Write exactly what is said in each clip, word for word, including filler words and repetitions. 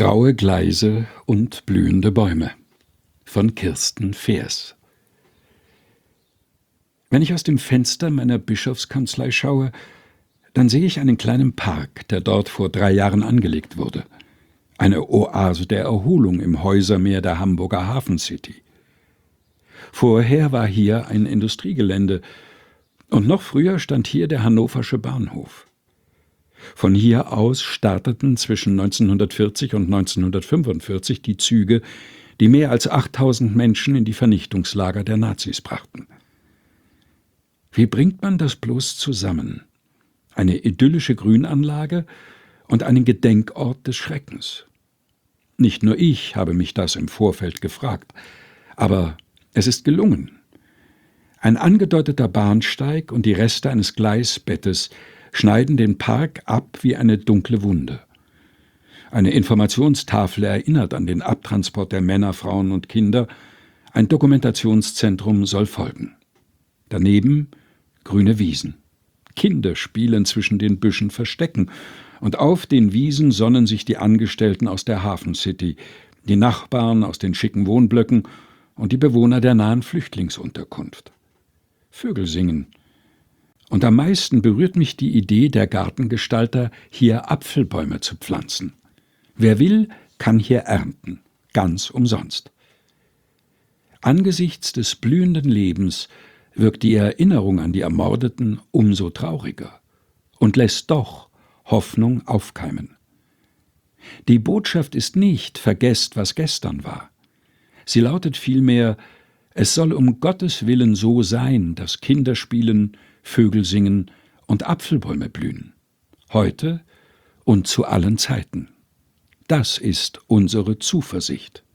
Graue Gleise und blühende Bäume von Kirsten Feers. Wenn ich aus dem Fenster meiner Bischofskanzlei schaue, dann sehe ich einen kleinen Park, der dort vor drei Jahren angelegt wurde. Eine Oase der Erholung im Häusermeer der Hamburger Hafencity. Vorher war hier ein Industriegelände und noch früher stand hier der Hannoversche Bahnhof. Von hier aus starteten zwischen neunzehnhundertvierzig und neunzehnhundertfünfundvierzig die Züge, die mehr als achttausend Menschen in die Vernichtungslager der Nazis brachten. Wie bringt man das bloß zusammen? Eine idyllische Grünanlage und einen Gedenkort des Schreckens. Nicht nur ich habe mich das im Vorfeld gefragt, aber es ist gelungen. Ein angedeuteter Bahnsteig und die Reste eines Gleisbettes schneiden den Park ab wie eine dunkle Wunde. Eine Informationstafel erinnert an den Abtransport der Männer, Frauen und Kinder. Ein Dokumentationszentrum soll folgen. Daneben grüne Wiesen. Kinder spielen zwischen den Büschen Verstecken. Und auf den Wiesen sonnen sich die Angestellten aus der Hafencity, die Nachbarn aus den schicken Wohnblöcken und die Bewohner der nahen Flüchtlingsunterkunft. Vögel singen. Und am meisten berührt mich die Idee der Gartengestalter, hier Apfelbäume zu pflanzen. Wer will, kann hier ernten, ganz umsonst. Angesichts des blühenden Lebens wirkt die Erinnerung an die Ermordeten umso trauriger und lässt doch Hoffnung aufkeimen. Die Botschaft ist nicht, vergesst, was gestern war. Sie lautet vielmehr, es soll um Gottes Willen so sein, dass Kinder spielen, Vögel singen und Apfelbäume blühen. Heute und zu allen Zeiten. Das ist unsere Zuversicht.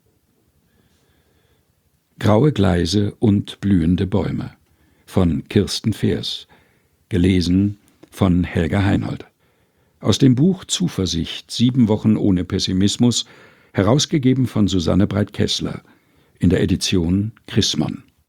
Graue Gleise und blühende Bäume von Kirsten Feers. Gelesen von Helga Heinold. Aus dem Buch Zuversicht, sieben Wochen ohne Pessimismus, herausgegeben von Susanne Breit-Kessler, in der Edition Chrismon.